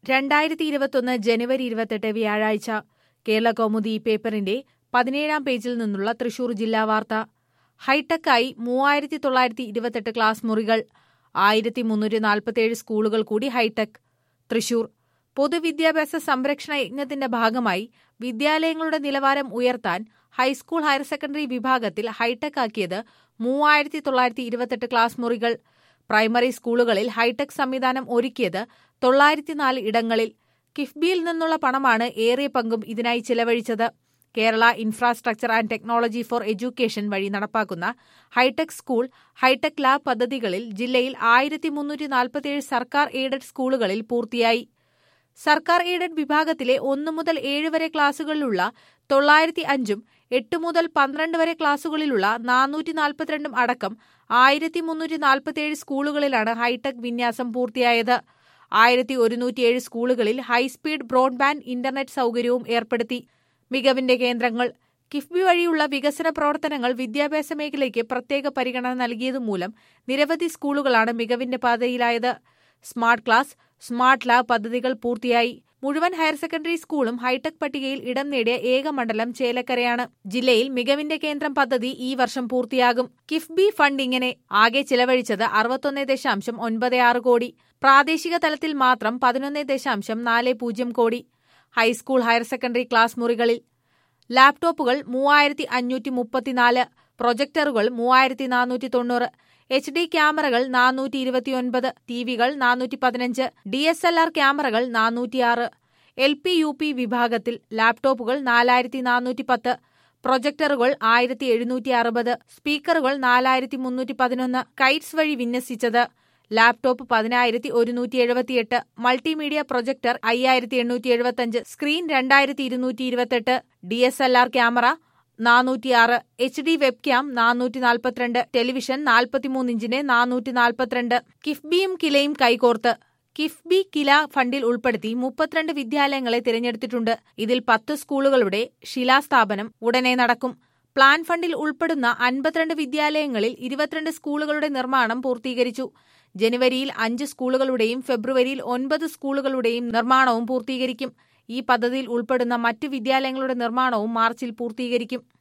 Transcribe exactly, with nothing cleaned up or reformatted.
രണ്ടായിരത്തി ഇരുപത്തൊന്ന് ജനുവരി ഇരുപത്തെട്ട് വ്യാഴാഴ്ച കേരള കൗമുദി പേപ്പറിന്റെ പതിനേഴാം പേജിൽ നിന്നുള്ള തൃശൂർ ജില്ലാ വാർത്ത. ഹൈടെക്കായി മൂവായിരത്തി തൊള്ളായിരത്തി ഇരുപത്തെട്ട് ക്ലാസ് മുറികൾ, ആയിരത്തി മുന്നൂറ്റി നാൽപ്പത്തിയേഴ് സ്കൂളുകൾ കൂടി ഹൈടെക്. തൃശൂർ പൊതുവിദ്യാഭ്യാസ സംരക്ഷണ യജ്ഞത്തിന്റെ ഭാഗമായി വിദ്യാലയങ്ങളുടെ നിലവാരം ഉയർത്താൻ ഹൈസ്കൂൾ ഹയർ സെക്കൻഡറി വിഭാഗത്തിൽ ഹൈടെക് ആക്കിയത് മൂവായിരത്തി തൊള്ളായിരത്തി ഇരുപത്തെട്ട് ക്ലാസ് മുറികൾ. പ്രൈമറി സ്കൂളുകളിൽ ഹൈടെക് സംവിധാനം ഒരുക്കിയത് തൊള്ളായിരത്തിനാല് ഇടങ്ങളിൽ. കിഫ്ബിയിൽ നിന്നുള്ള പണമാണ് ഏറിയ പങ്കും ഇതിനായി ചിലവഴിച്ചത്. Kerala infrastructure and technology for education വഴി നടപ്പാക്കുന്ന ഹൈടെക് സ്കൂൾ, ഹൈടെക് ലാബ് പദ്ധതികളിൽ ജില്ലയിൽ ആയിരത്തി മുന്നൂറ്റി നാൽപ്പത്തിയേഴ് സർക്കാർ എയ്ഡഡ് സ്കൂളുകളിൽ പൂർത്തിയായി. സർക്കാർ എയ്ഡഡ് വിഭാഗത്തിലെ ഒന്നു മുതൽ ഏഴ് വരെ ക്ലാസുകളിലുള്ള തൊള്ളായിരത്തി അഞ്ചും എട്ട് മുതൽ പന്ത്രണ്ട് വരെ ക്ലാസുകളിലുള്ള നാനൂറ്റി നാൽപ്പത്തിരണ്ടും അടക്കം ആയിരത്തി മുന്നൂറ്റി നാൽപ്പത്തിയേഴ് സ്കൂളുകളിലാണ് ഹൈടെക് വിന്യാസം പൂർത്തിയായത്. ആയിരത്തി ഒരുന്നൂറ്റിയേഴ് സ്കൂളുകളിൽ ഹൈസ്പീഡ് ബ്രോഡ്ബാൻഡ് ഇന്റർനെറ്റ് സൗകര്യവും ഏർപ്പെടുത്തി. മികവിന്റെ കേന്ദ്രങ്ങൾ. കിഫ്ബി വഴിയുള്ള വികസന പ്രവർത്തനങ്ങൾ വിദ്യാഭ്യാസ മേഖലയ്ക്ക് പ്രത്യേക പരിഗണന നൽകിയതുമൂലം നിരവധി സ്കൂളുകളാണ് മികവിന്റെ പാതയിലായത്. സ്മാർട്ട് ക്ലാസ്, സ്മാർട്ട് ലാബ് പദ്ധതികൾ പൂർത്തിയായി. മുഴുവൻ ഹയർ സെക്കൻഡറി സ്കൂളും ഹൈടെക് പട്ടികയിൽ ഇടം നേടിയ ഏക മണ്ഡലം ചേലക്കരയാണ്. ജില്ലയിൽ മികവിന്റെ കേന്ദ്രം പദ്ധതി ഈ വർഷം പൂർത്തിയാകും. കിഫ്ബി ഫണ്ട് ഇങ്ങനെ ആകെ ചിലവഴിച്ചത് അറുപത്തൊന്ന് ദശാംശം ഒൻപത് ആറ് കോടി. പ്രാദേശിക തലത്തിൽ മാത്രം പതിനൊന്ന് ദശാംശം നാല് പൂജ്യം കോടി. ഹൈസ്കൂൾ ഹയർ സെക്കൻഡറി ക്ലാസ് മുറികളിൽ ലാപ്ടോപ്പുകൾ മൂവായിരത്തി അഞ്ഞൂറ്റി മുപ്പത്തിനാല്, പ്രൊജക്ടറുകൾ മൂവായിരത്തി നാനൂറ്റി തൊണ്ണൂറ്, എച്ച് ഡി ക്യാമറകൾ നാനൂറ്റി ഇരുപത്തിയൊൻപത്, ടിവികൾ നാനൂറ്റി പതിനഞ്ച്, ഡി എസ് എൽ ആർ ക്യാമറകൾ നാനൂറ്റിയാറ്. എൽ പി യു പി വിഭാഗത്തിൽ ലാപ്ടോപ്പുകൾ നാലായിരത്തി നാനൂറ്റി പത്ത്, പ്രൊജക്ടറുകൾ ആയിരത്തി എഴുന്നൂറ്റി അറുപത്, സ്പീക്കറുകൾ നാലായിരത്തി മുന്നൂറ്റി പതിനൊന്ന്. കൈറ്റ്സ് വഴി വിന്യസിച്ചത് ലാപ്ടോപ്പ് പതിനായിരത്തി ഒരുന്നൂറ്റി എഴുപത്തിയെട്ട്, മൾട്ടിമീഡിയ പ്രൊജക്ടർ അയ്യായിരത്തി എണ്ണൂറ്റി എഴുപത്തിയഞ്ച്, സ്ക്രീൻ രണ്ടായിരത്തി ഇരുന്നൂറ്റി ഇരുപത്തെട്ട്, D S L R camera നാനൂറ്റിയാറ്, എച്ച് ഡി വെബ് ക്യാം നാനൂറ്റി നാൽപ്പത്തിരണ്ട്, ടെലിവിഷൻ നാൽപ്പത്തിമൂന്ന് ഇഞ്ചിന്റെ നാനൂറ്റി നാൽപ്പത്തിരണ്ട്. കിഫ്ബിയും കിലയും കൈകോർത്ത്. കിഫ്ബി കില ഫണ്ടിൽ ഉൾപ്പെടുത്തി മുപ്പത്തിരണ്ട് വിദ്യാലയങ്ങളെ തിരഞ്ഞെടുത്തിട്ടുണ്ട്. ഇതിൽ പത്ത് സ്കൂളുകളുടെ ശിലാസ്ഥാപനം ഉടനെ നടക്കും. പ്ലാൻ ഫണ്ടിൽ ഉൾപ്പെടുന്ന അൻപത്തിരണ്ട് വിദ്യാലയങ്ങളിൽ ഇരുപത്തിരണ്ട് സ്കൂളുകളുടെ നിർമ്മാണം പൂർത്തീകരിച്ചു. ജനുവരിയിൽ അഞ്ച് സ്കൂളുകളുടെയും ഫെബ്രുവരിയിൽ ഒൻപത് സ്കൂളുകളുടെയും നിർമ്മാണവും പൂർത്തീകരിക്കും. ഈ പദ്ധതിയിൽ ഉൾപ്പെടുന്ന മറ്റ് വിദ്യാലയങ്ങളുടെ നിർമ്മാണവും മാർച്ചിൽ പൂർത്തീകരിക്കും.